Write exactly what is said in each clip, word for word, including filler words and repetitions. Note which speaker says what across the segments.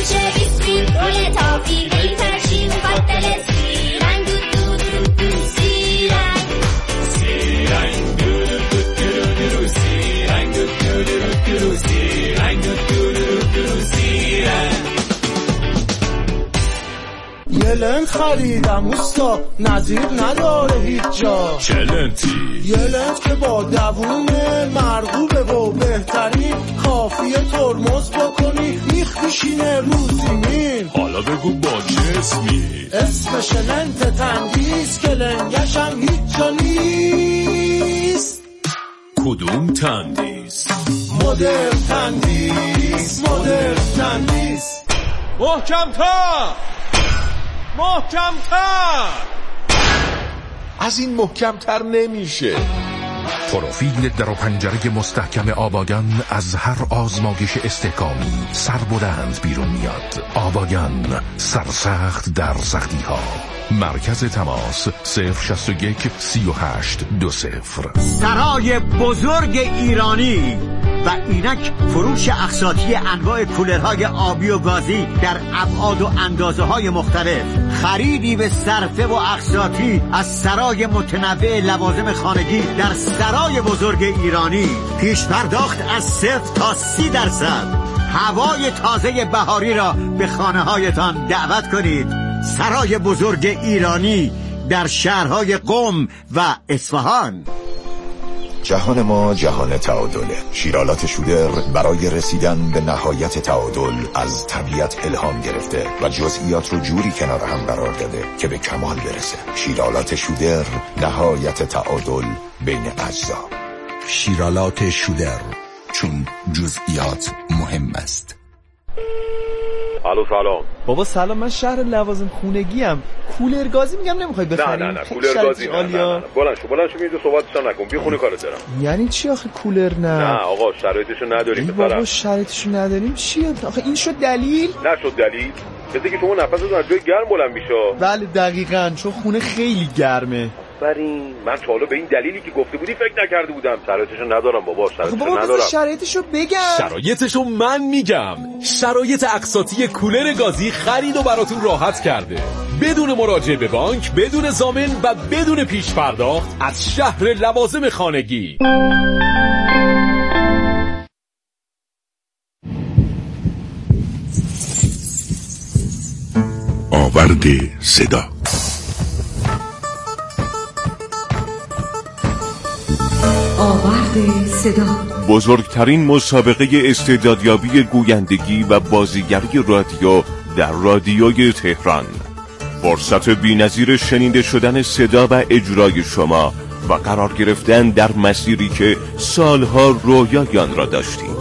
Speaker 1: میشه بیسکویت روی تافی دلی ترشی مبدل سی رنگ دو دو دو دو سی رنگ سی رنگ دو دو دو دو سی رنگ دو دو دو سی رنگ دو دو دو سی رنگ.
Speaker 2: یه لنت خریدم اوستا نظیر نداره هیچ جا.
Speaker 3: چه لنتی؟
Speaker 2: یه لنت که با دوونه مرغوبه و بهترین کافیه ترمز بکنی میخ میشینه رو زمین.
Speaker 3: حالا بگو با چه اسمی؟
Speaker 2: اسمش لنت تندیس که لنگش هم هیچ جا نیست.
Speaker 3: کدوم تندیس؟
Speaker 2: مدرن تندیس مدرن تندیس.
Speaker 3: محکم تا محکم تر.
Speaker 4: از این محکم تر نمیشه.
Speaker 5: پروفیل در و پنجره مستحکم آباگان از هر آزمایش استحکامی سربلند بیرون میاد. آباگان، سرسخت در سختی ها. مرکز تماس صفر شصت و یک سی و هشت دو صفر.
Speaker 6: سرای بزرگ ایرانی و اینک فروش اقساطی انواع کولرهای آبی و گازی در ابعاد و اندازه های مختلف. خریدی به صرفه و اقساطی از سرای متنوع لوازم خانگی در سرای بزرگ ایرانی. پیش پرداخت از صفر تا سی درصد. هوای تازه بهاری را به خانه هایتان دعوت کنید. سرای بزرگ ایرانی در شهرهای قم و اصفهان.
Speaker 7: جهان ما جهان تعادله. شیرالات شودر برای رسیدن به نهایت تعادل از طبیعت الهام گرفته و جزئیات رو جوری کنار هم قرار داده که به کمال برسه. شیرالات شودر، نهایت تعادل بین اجزا.
Speaker 8: شیرالات شودر، چون جزئیات مهم است.
Speaker 9: الو سلام.
Speaker 10: بابا سلام، من شهر لوازم خونگی ام. کولر گازی میگم نمیخوای بخری؟
Speaker 9: نه نه نه کولر گازی نه, نه, نه. بلند شو بلند شو میذارم صحبتشون نکن. بی خونه کارت دارم.
Speaker 10: یعنی چی آخه کولر نه؟
Speaker 9: نه آقا شرایطشو نداریم
Speaker 10: بابا. بابا شرایطشو نداریم چیه؟ آخه این شد دلیل؟
Speaker 9: نشد دلیل. کسی که شما نفستون از جای گرم بلند میشه.
Speaker 10: بله دقیقاً، چون خونه خیلی گرمه.
Speaker 9: آفرین. من تا حالا به این دلیلی که گفته بودی فکر نکرده بودم. شرایطشو ندارم بابا. شرایطشو
Speaker 10: بابا
Speaker 9: ندارم.
Speaker 10: بابا شرایطشو بگم.
Speaker 3: شرایطشو من میگم. شرایط اقساطی کولر گازی خرید و براتون راحت کرده. بدون مراجعه به بانک، بدون ضامن و بدون پیش پرداخت از شهر لوازم خانگی.
Speaker 5: آورد صدا.
Speaker 11: آورد صدا،
Speaker 12: بزرگترین مسابقه استعدادیابی گویندگی و بازیگری رادیو در رادیوی تهران. فرصت بی‌نظیر شنیده شدن صدا و اجرای شما و قرار گرفتن در مسیری که سالها رویای آن را داشتید.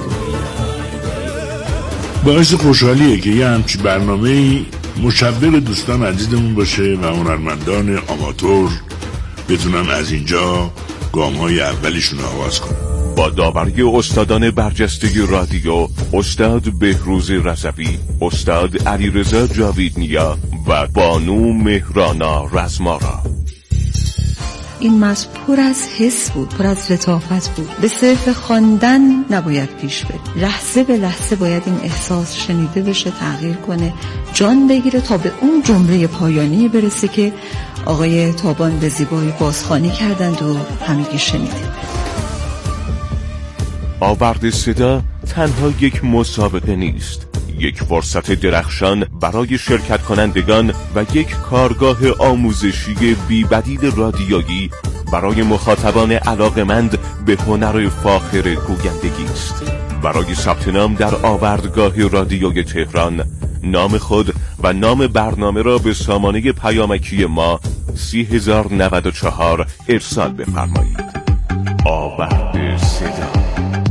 Speaker 13: باعث خوشحالیه که یه همچی برنامه‌ای مشوق دوستان عزیزمون باشه و هنرمندان آماتور بتونن از اینجا گام‌های اولیشون آغاز کنن.
Speaker 12: با داوری استادان برجسته رادیو، استاد بهروز رضوی، استاد علیرضا جاویدنیا و بانو مهرانا رزمارا.
Speaker 11: این متن پر از حس بود، پر از لطافت بود. به صرف خواندن نباید پیش بری. لحظه به لحظه باید این احساس شنیده بشه، تغییر کنه، جان بگیره تا به اون جمله پایانی برسه که آقای تابان به زیبایی بازخوانی کردند و همگی شنیدیم.
Speaker 12: آورد صدا تنها یک مسابقه نیست، یک فرصت درخشان برای شرکت کنندگان و یک کارگاه آموزشی بی‌بدیل رادیویی برای مخاطبان علاقمند به هنر فاخر گویندگی است. برای ثبت نام در آوردگاه رادیوی تهران نام خود و نام برنامه را به سامانه پیامکی ما سی هزار و نود و چهار ارسال بفرمایید. آورد صدا.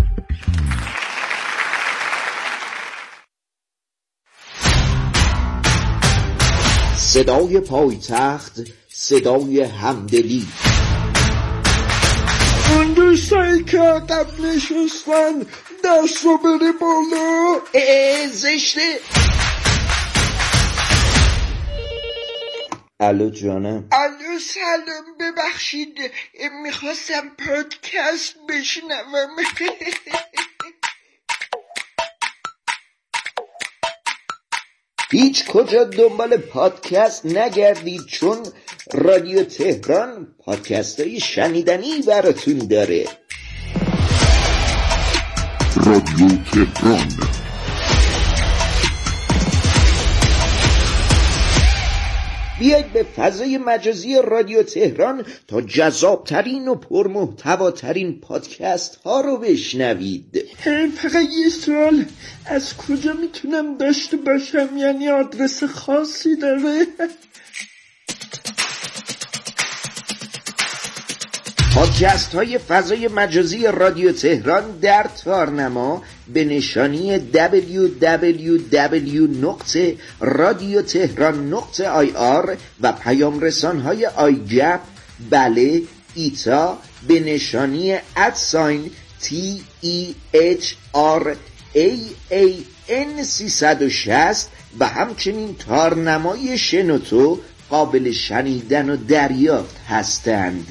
Speaker 14: صدای پایتخت، صدای همدلی.
Speaker 2: اونجا سعی کردم نشستن دست رو بره بالا.
Speaker 14: اه زشته. الو جانم.
Speaker 2: الو سلام، ببخشید میخواستم پادکست بشنوم.
Speaker 14: هیچ کجا دنبال پادکست نگردید، چون رادیو تهران پادکست های شنیدنی براتون داره.
Speaker 13: رادیو تهران.
Speaker 14: بیایید به فضای مجازی رادیو تهران تا جذابترین و پرمحتواترین پادکست ها رو بشنوید.
Speaker 2: فقط یه سوال، از کجا میتونم داشته باشم؟ یعنی آدرس خاصی داره؟
Speaker 14: پادکست های فضای مجازی رادیو تهران در تارنما به نشانی دبلیو دبلیو دبلیو نقطه رادیو تهران نقطه آی آر و پیام رسان های آیگپ، بله، ایتا به نشانی ادساین تی ای اچ آر ای ای ان سیصد و شصت و همچنین تارنمای شنوتو قابل شنیدن و دریافت هستند.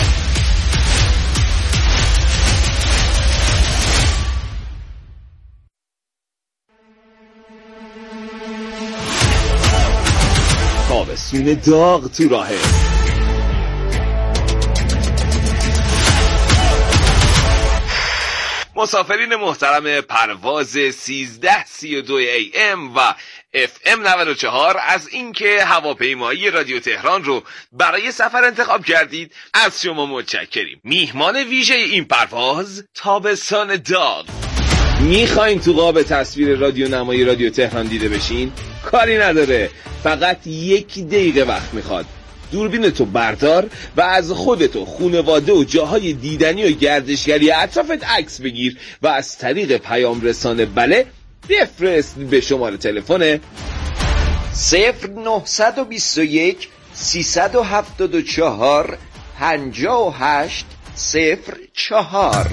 Speaker 3: تابستون داغ تو راهه. مسافرین محترم پرواز سیزده سی و دو ای ام و اف ام نود و چهار، از اینکه هواپیمایی رادیو تهران رو برای سفر انتخاب کردید از شما متشکریم. میهمان ویژه این پرواز تابستان داغ. میخواین تو قاب تصویر رادیو نمایی رادیو تهران دیده بشین؟ کاری نداره، فقط یک دقیقه وقت میخواد. دوربینتو بردار و از خودتو، خونواده و جاهای دیدنی و گردشگری اطرافت عکس بگیر و از طریق پیام رسانه بله بفرست به شماره تلفن
Speaker 14: صفر نهصد و بیست و یک سیصد و هفتاد و چهار پنجاه و هشت صفر چهار.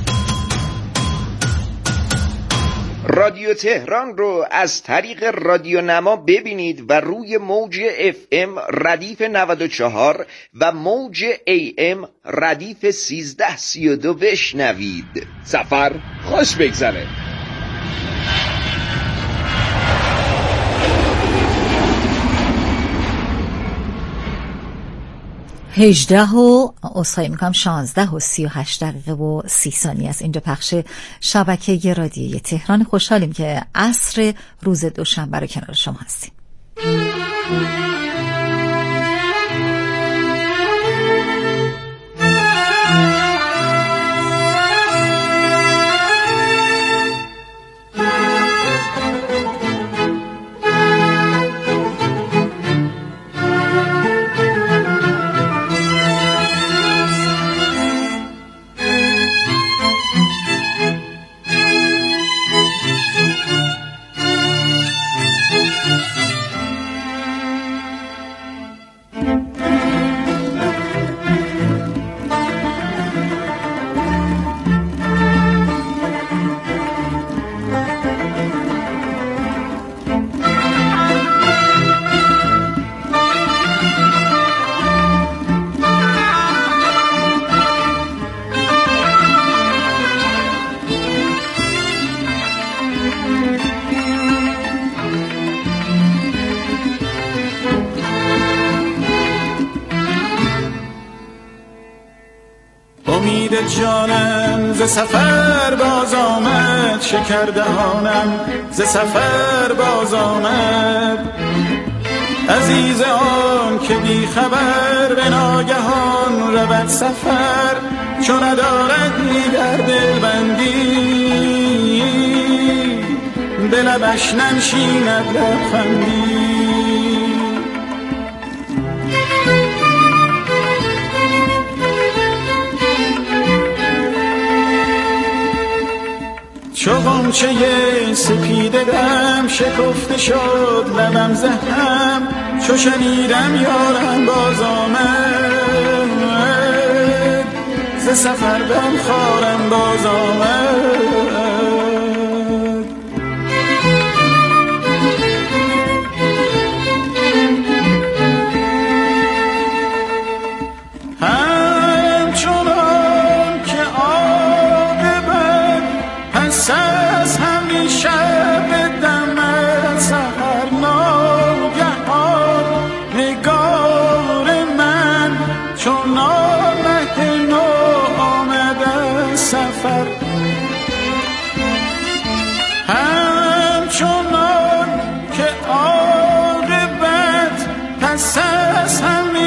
Speaker 14: رادیو تهران رو از طریق رادیو نما ببینید و روی موج اف ام ردیف نود و چهار و موج ای ام ردیف سیزده سی و دو بشنوید.
Speaker 3: سفر خوش بگذره.
Speaker 15: هجده و اصخایی میکنم شانزده و سی و هشت دقیقه و سی ثانیه است. اینجا پخش شبکه رادیوی تهران. خوشحالیم که عصر روز دوشنبه رو کنار شما هستیم.
Speaker 16: جانم ز سفر باز آمد، شکر دهانم ز سفر باز آمد. عزیز آن که بی خبر به ناگهان رود سفر، چون ندارد دیگر دلبندی به لبش ننشیند لبخندی. چو غنچه سپیده دم شکفته شد لبم زهم، چو شنیدم یارم باز آمد، ز سفر دم خارم باز آمد. همچنان که عاقبت پس از همیشه به دم سحر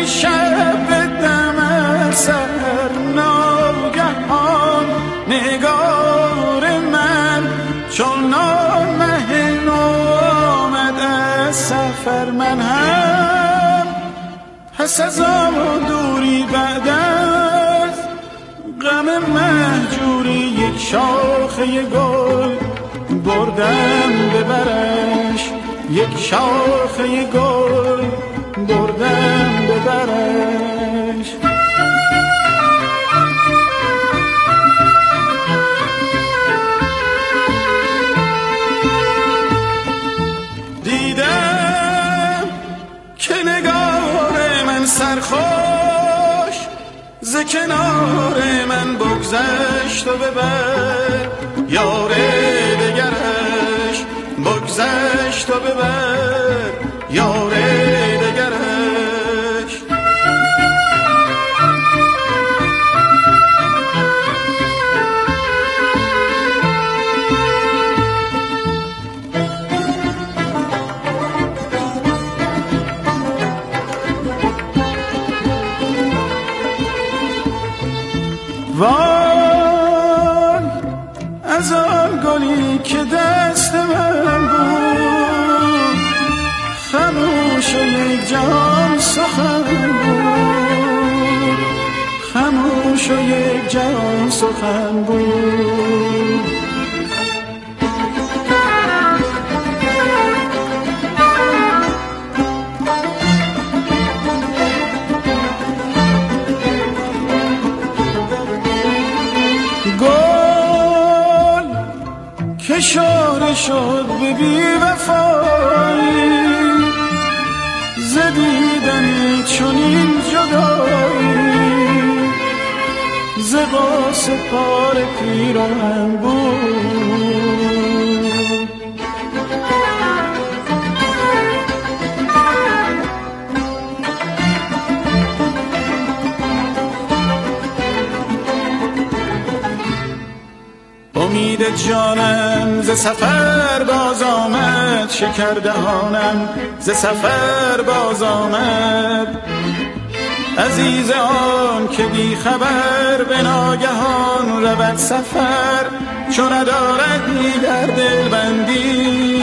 Speaker 16: شب دم سر ناگهان نگار من چون نامه نو آمد از سفر. من هم پس از آن دوری بعد از غم مهجوری یک شاخه گل بردم ببرش، یک شاخه گل بردم ببرش. دیدم که نگار من سرخوش ز کنار من بگذشت و ببر یار دگرش، بگذشت و ببر یار دگرش. وای از آن گلی که دست من بود، خموش و یک جهان سخن بود، خموش و یک جهان سخن بود. اشاره شد به بی وفایی ز دیدن چنین جدایی، ز باس پار پیراهن بود. امید جانم ز سفر باز آمد، شکر دهانم ز سفر باز آمد. عزیز آن که بی خبر به ناگهان رود سفر، چون ندارد در دل بندی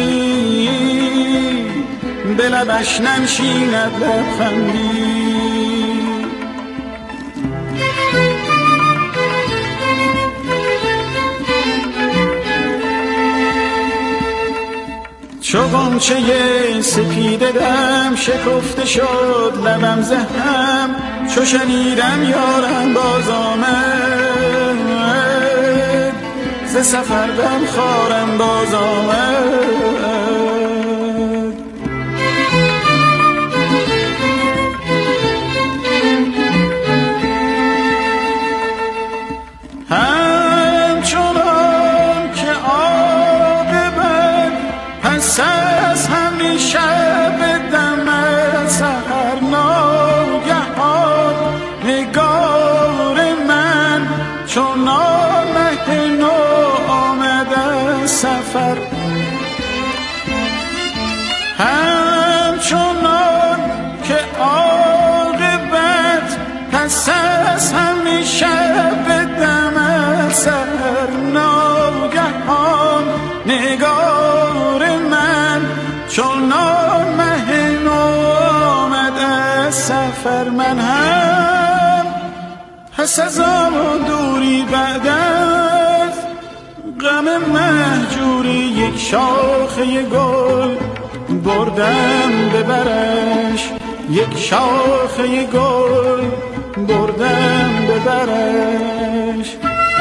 Speaker 16: به لبش ننشیند لبخندی. چو غنچه سپیده دم شکفته شد لبم زهم، چو شنیدم یارم باز آمد، ز سفر دم خارم باز آمد. همچنان که عاقبت پس از همیشه به دم سحر ناگهان نگار من چون نامه نو آمده سفر. همچنان که عاقبت پس از همیشه به دم سحر ناگهان نگار من چون نامه نو آمد از سفر. من هم پس از آن دوری بعد از غم مهجوری یک شاخه گل بردم ببرش، یک شاخه گل بردم ببرش.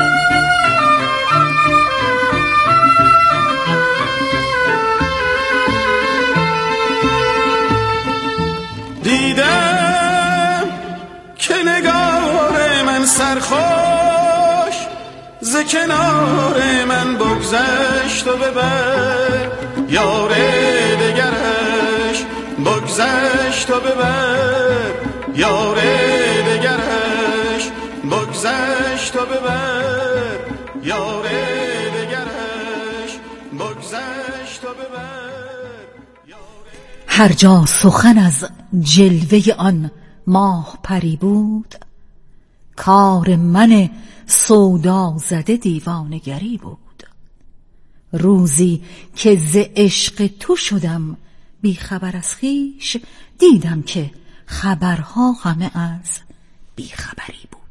Speaker 16: دیدم که نگار من سرخوش ز کنار من بگذشت و ببر یار دگرش، بگذشت و ببر یار دگرش، بگذشت و ببر یار دگرش، بگذشت و ببر.
Speaker 15: هر جا سخن از جلوه آن ماه پری بود، کار من سودا زده دیوانگری بود. روزی که ز عشق تو شدم بی خبر از خویش، دیدم که خبرها همه از بی خبری بود.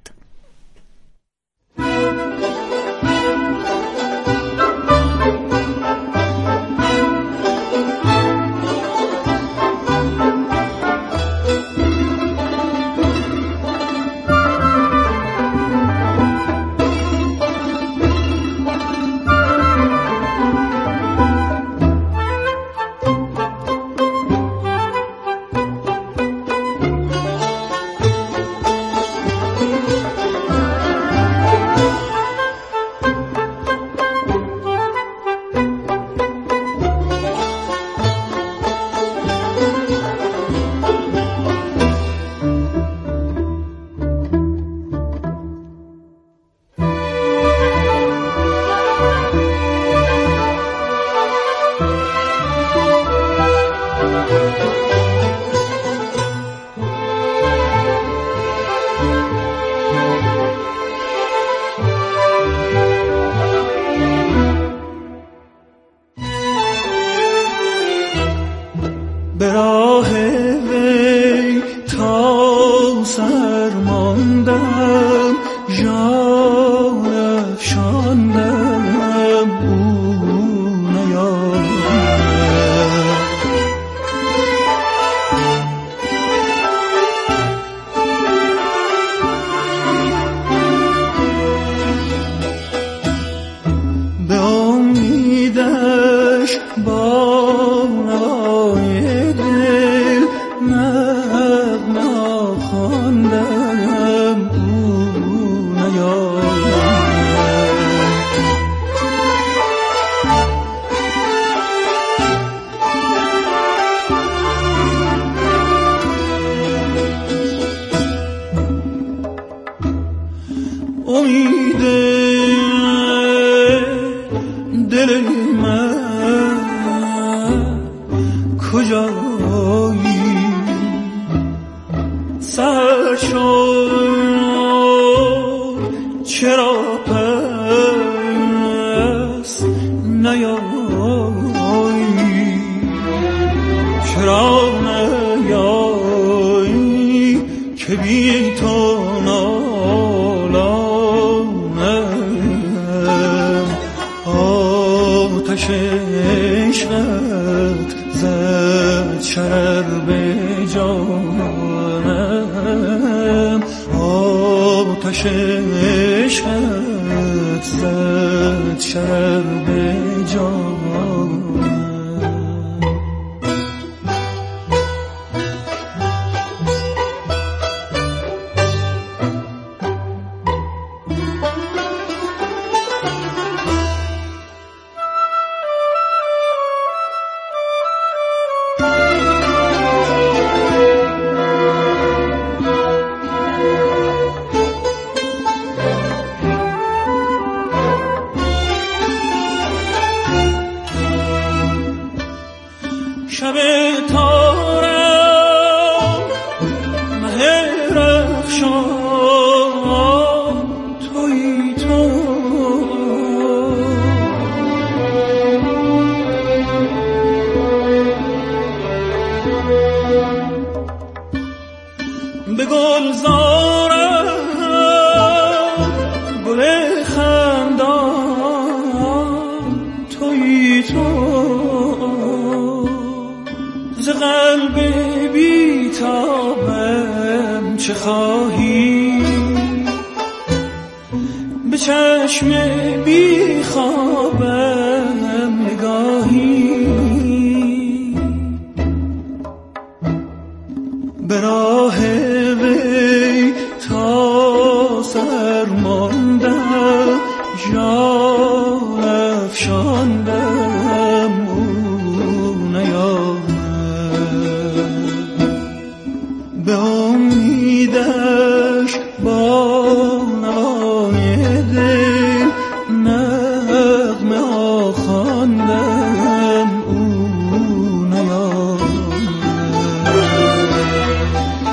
Speaker 16: به راه وی تا سر ماندم، جان افشاندم او نیامد. به امیدش با امید دل من کجایی؟ سر شد چرا پس نیایی؟ چرا نیایی که بی تو آتش عشقت زد شرر به جانم، آتش عشقت زد شرر به جانم. شب تارم مه رخشان تویی تو، به گلزارم گل خندان تویی تو، ز قلب بیتابم چه خواهی؟ به چشم بیخوابم نگاهی؟ به راه وی تا سر ماندم، جان افشاندم او نیامد. به امیدش با نوای دل نغمه ها خواندم او نیامد.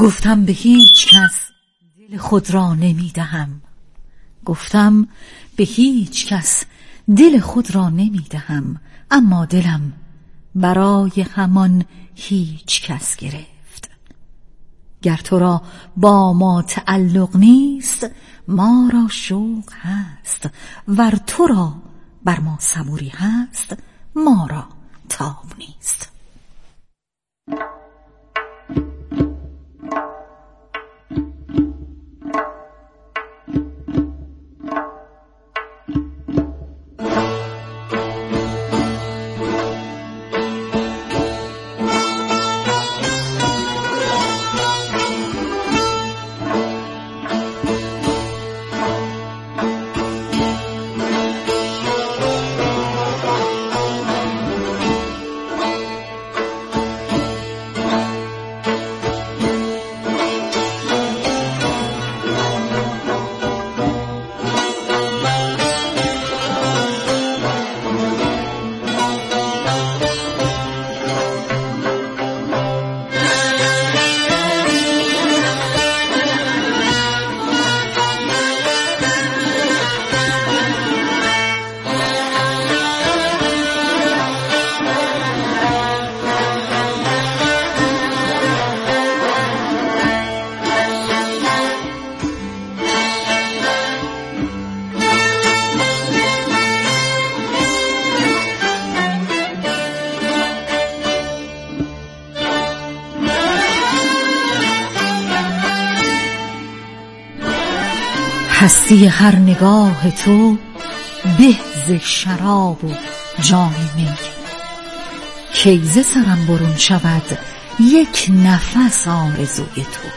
Speaker 15: گفتم به هیچ کس دل خود را نمی دهم، گفتم به هیچ کس دل خود را نمی دهم، اما دلم برای همان هیچ کس گرفت. گر تو را با ما تعلق نیست، ما را شوق هست، ور تو را بر ما صبوری هست، ما را تاب نیست. هستی هر نگاه تو به ز شراب و جام می، کی ز سرم برون شود یک نفس آرزوی تو.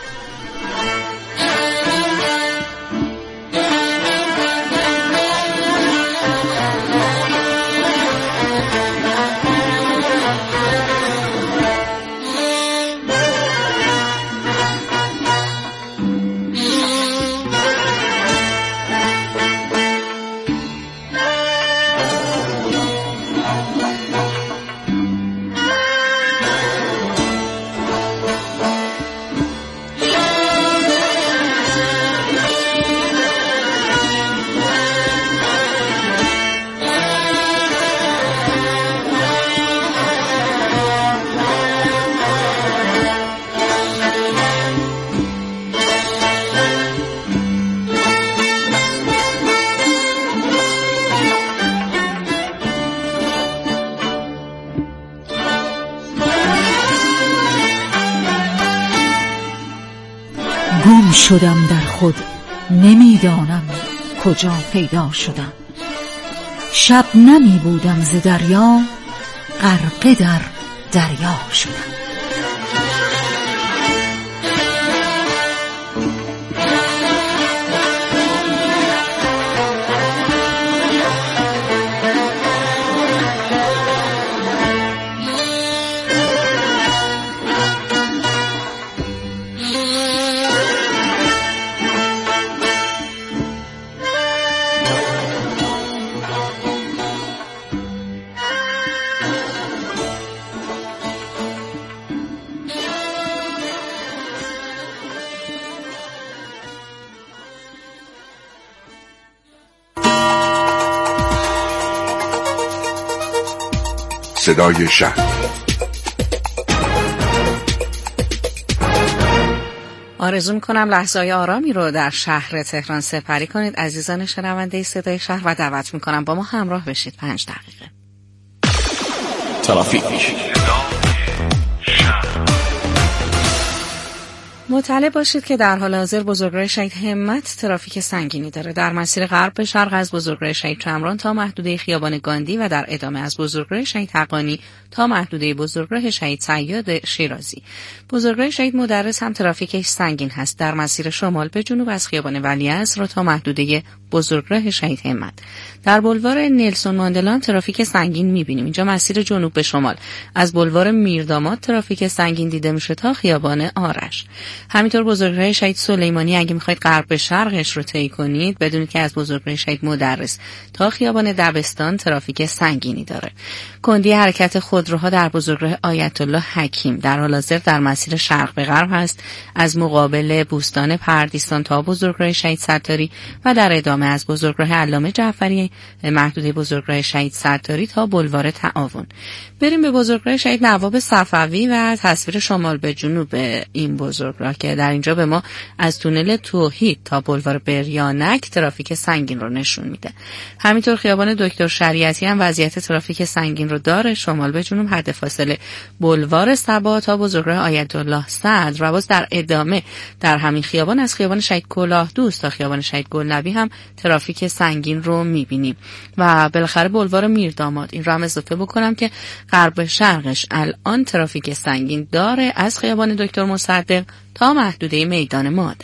Speaker 15: گم شدم در خود، نمیدانم کجا پیدا شدم. شب نمی بودم ز دریا، غرقه در دریا شدم.
Speaker 5: صدای شهر.
Speaker 17: آرزو میکنم لحظه‌های آرامی رو در شهر تهران سپری کنید عزیزان شنونده صدای شهر و دعوت میکنم با ما همراه بشید. پنج دقیقه
Speaker 5: ترافیک.
Speaker 17: مطلع باشید که در حال حاضر بزرگراه شهید همت ترافیک سنگینی داره. در مسیر غرب به شرق از بزرگراه شهید چمران تا محدوده خیابان گاندی و در ادامه از بزرگراه شهید حقانی تا محدوده بزرگراه شهید صیاد شیرازی. بزرگراه شهید مدرس هم ترافیکش سنگین هست. در مسیر شمال به جنوب از خیابان ولیعصر تا محدوده بزرگراه شهید همت. در بلوار نلسون ماندلا هم ترافیک سنگین می‌بینیم. اینجا مسیر جنوب به شمال از بلوار میرداماد ترافیک سنگین دیده میشه تا خیابان آرش. همینطور بزرگراه شهید سلیمانی اگه میخواید غرب به شرقش رو طی کنید بدونید که از بزرگراه شهید مدرس تا خیابان دبستان ترافیک سنگینی داره. کندی حرکت خودروها در بزرگراه آیت الله حکیم در حال حاضر در مسیر شرق به غرب هست، از مقابل بوستان پردیستان تا بزرگراه شهید ستاری و در ادامه از بزرگراه علامه جعفری محدوده بزرگراه شهید ستاری تا بلوار تعاون. بریم به بزرگراه شهید نواب صفوی و تصویر شمال به جنوب این بزرگراه که در اینجا به ما از تونل توحید تا بلوار بریانک ترافیک سنگین رو نشون میده. همینطور خیابان دکتر شریعتی هم وضعیت ترافیک سنگین رو داره. شمال به جنوب حد فاصله بلوار صبا تا بزرگراه آیت الله صدر و باز در ادامه در همین خیابان از خیابان شهید کلاه دوست تا خیابان شهید گلنبی هم ترافیک سنگین رو میبینیم و بالاخره بلوار میرداماد. این رو هم اضافه بکنم که غرب شرقش الان ترافیک سنگین داره از خیابان دکتر مصدق تا محدوده میدان مادر.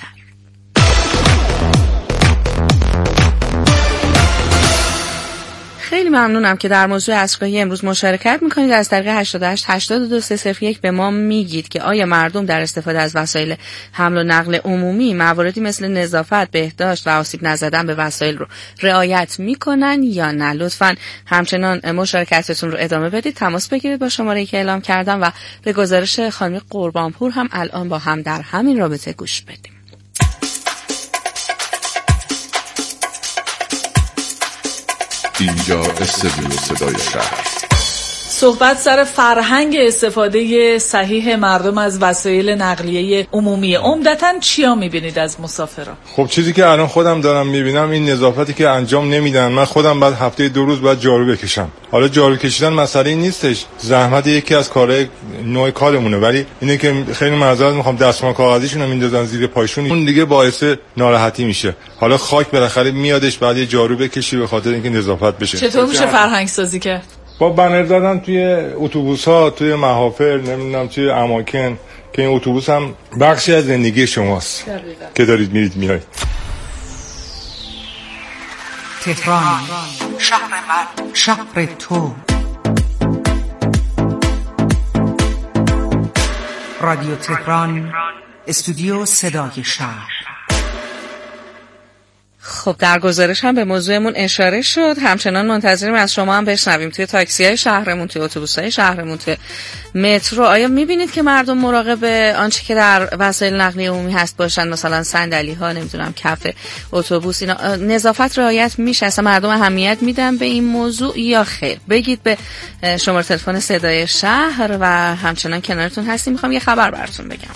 Speaker 17: خیلی ممنونم که در موضوع عصرگاهی امروز مشارکت میکنید. از طریق هشتاد و هشت هشتاد و دو سه صفر یک به ما میگید که آیا مردم در استفاده از وسایل حمل و نقل عمومی مواردی مثل نظافت، بهداشت و آسیب نزدن به وسایل رو رعایت میکنن یا نه؟ لطفاً همچنان مشارکتتون رو ادامه بدید. تماس بگیرید با شماره‌ای که اعلام کردم و به گزارش خانم قربانپور هم الان با هم در همین رابطه گوش بدیم.
Speaker 5: اینجا استودیو صدای شهر.
Speaker 18: صحبت سر فرهنگ استفاده صحیح مردم از وسایل نقلیه عمومی. عمدتاً چیا میبینید از مسافران؟
Speaker 19: خب چیزی که الان خودم دارم میبینم این نظافتی که انجام نمیدن. من خودم بعد هفته دو روز باید جارو بکشم. حالا جارو کشیدن مسئله نیستش، زحمت یکی از کارهای نوع کارمونه، ولی اینه که خیلی معذرت میخوام دستمال کاغذیشون رو میندازن زیر پایشون، اون دیگه باعث ناراحتی میشه. حالا خاک بالاخره میادش بعد یه جارو بکشی به خاطر اینکه نظافت بشه.
Speaker 18: چطور میشه فرهنگ سازی کرد؟
Speaker 19: با بنر دادن توی اتوبوس‌ها، توی محافل، نمیدونم توی اماکن که این اتوبوس هم بخشی از زندگی شماست دقیقا. که دارید میرید میایید.
Speaker 20: تهران شهر من، شهر تو. رادیو تهران، استودیو صدای شهر.
Speaker 17: خب در گزارش هم به موضوعمون اشاره شد. همچنان منتظریم از شما هم بشنویم توی تاکسی‌های شهرمون، توی اتوبوس‌های شهرمون، توی مترو. آیا می‌بینید که مردم مراقب آنچه که در وسایل نقلیه عمومی هست باشن؟ مثلا صندلی‌ها، نمیدونم کف اتوبوس، اینا نظافت رعایت میشه؟ اصلا مردم اهمیت میدن به این موضوع یا خیر؟ بگید به شماره تلفن صدای شهر و همچنان کنارتون هستیم. میخوام یه خبر براتون بگم.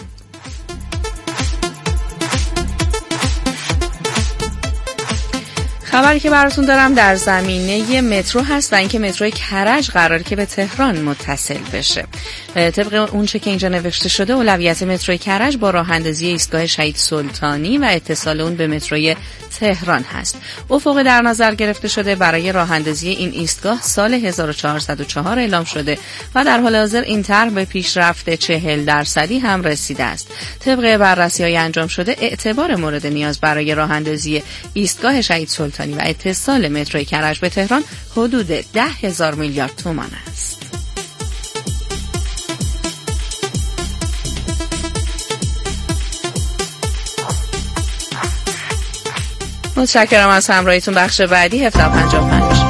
Speaker 17: خبری که براتون دارم در زمینه مترو هست و اینکه مترو کرج قراره که به تهران متصل بشه. طبق اونچه که اینجا نوشته شده اولویت مترو کرج با راه اندازی ایستگاه شهید سلطانی و اتصال اون به مترو تهران هست. افق در نظر گرفته شده برای راه اندازی این ایستگاه سال هزار و چهارصد و چهار اعلام شده و در حال حاضر این طرح به پیشرفت چهل درصدی هم رسیده است. طبق بررسی‌های انجام شده اعتبار مورد نیاز برای راه اندازی ایستگاه شهید سلطانی و اتصال مترو کرج به تهران حدود ده هزار میلیارد تومان است. متشکرم از همراهیتون. بخش بعدی هفده و پنجاه و پنج.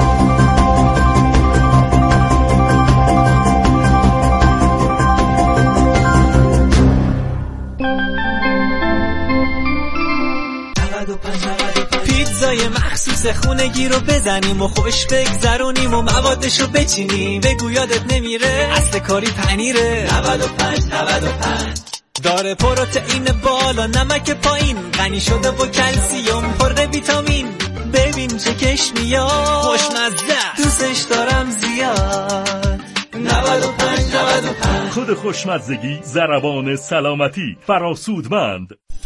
Speaker 21: پیتزای مخصوص خونگی رو بزنیم و خوش بگذرونیم و موادشو بچینیم. بگو یادت نمیره اصل کاری پنیره. نود و پنج نود و پنج داره پروتئین بالا، نمک پایین، غنی شده با کلسیم، پر ویتامین. ببین چه کش میاد، خوشمزه، دوستش دارم زیاد. نود و پنج نود و پنج
Speaker 22: خود خوشمزگی، ضربان سلامتی، فراسودمند،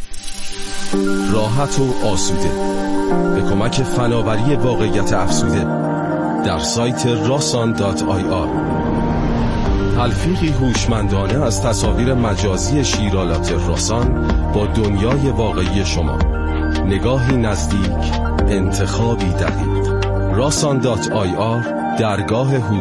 Speaker 3: راحت و آسوده، به کمک فناوری واقعیت افزوده در سایت راسان دات آی آر. تلفیقی هوشمندانه از تصاویر مجازی شیرالات راسان با دنیای واقعی شما. نگاهی نزدیک، انتخابی دقیق. راسان دات آی آر، درگاه